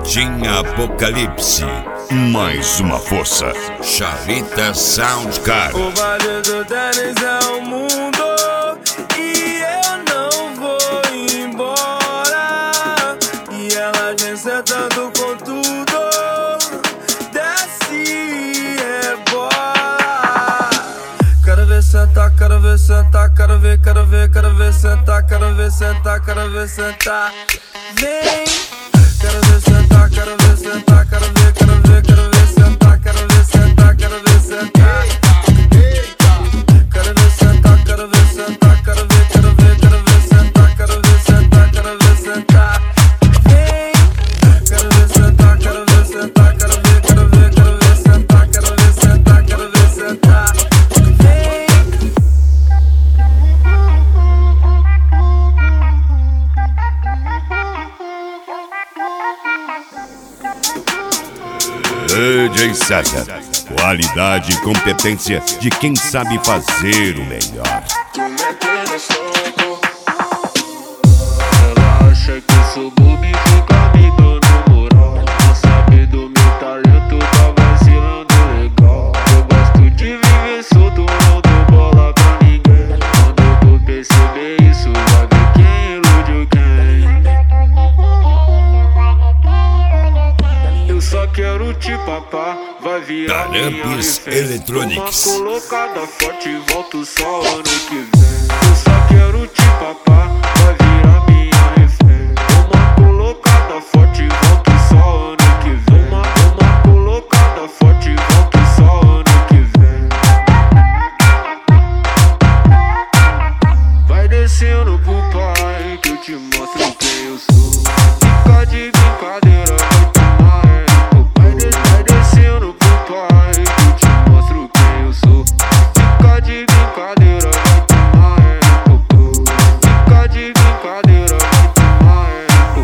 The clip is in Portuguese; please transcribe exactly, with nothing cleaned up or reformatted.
Team Apocalipse, mais uma força. Chalita Sound Card. O Vale do Tênis é o mundo e eu não vou embora. E ela vem sentando com tudo, desce e rebola. Quero ver sentar, quero ver sentar, quero ver, quero ver, quero ver sentar, quero ver sentar, quero ver sentar. Vem. Quero ver sentar, quero ver sentar, quero ver, quero ver, quero ver sentar, quero ver sentar, quero ver sentar. Quero ver sentar, quero ver sentar, quero ver, quero ver, quero ver sentar, quero ver sentar, quero ver sentar. Vem. Quero ver sentar, quero ver sentar, quero ver, quero ver, quero ver sentar, quero ver sentar, quero ver sentar. Vem. D J César, qualidade e competência de quem sabe fazer o melhor. Ela acha que eu sou bobo e fica me dando moral. Não sabe do meu talento, tá vacilando legal. Eu gosto de viver solto, não dou bola pra ninguém. Quando eu vou perceber isso, vai ver quem iludiu quem. Eu só quero te papar, vai virar minha Tarampes refém. Electronics. Uma colocada forte, volto só ano que vem. Eu só quero te papar,